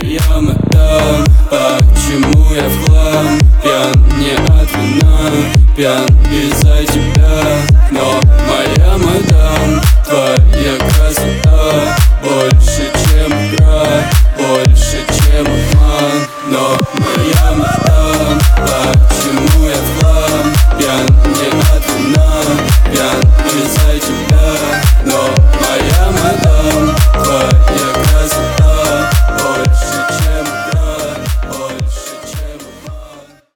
я мадам, почему я в хлам? Пьян не от вина, пьян